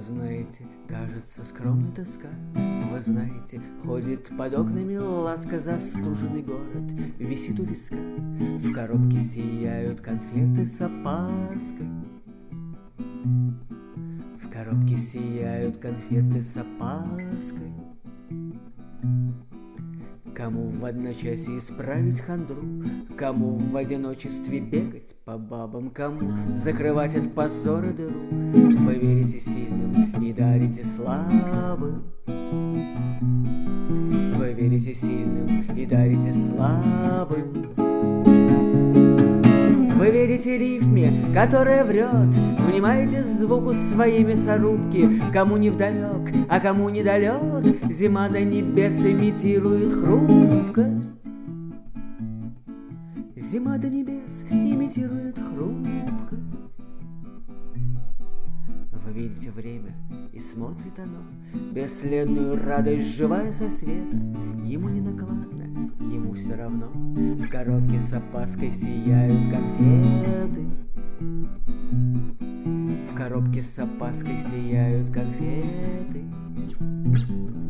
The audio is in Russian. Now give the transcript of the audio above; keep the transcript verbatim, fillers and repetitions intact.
знаете, кажется, скромная тоска. Вы знаете, ходит под окнами ласка, застуженный город висит у виска. В коробке сияют конфеты с опаской. В коробке сияют конфеты с опаской. Кому в одночасье исправить хандру, кому в одиночестве бегать по бабам, кому закрывать от позора дыру. Вы верите сильным и дарите слабым. Вы верите сильным и дарите слабым. Вы верите рифме, которая врет, внимаете звуку своей мясорубки. Кому не вдалек, а кому не долет, зима до небес имитирует хрупкость. Зима до небес имитирует хрупкость. Вы видите время, и смотрит оно бесследную радость, живая со света. Ему не накладно, ему все равно. В коробке с опаской сияют конфеты. В коробке с опаской сияют конфеты.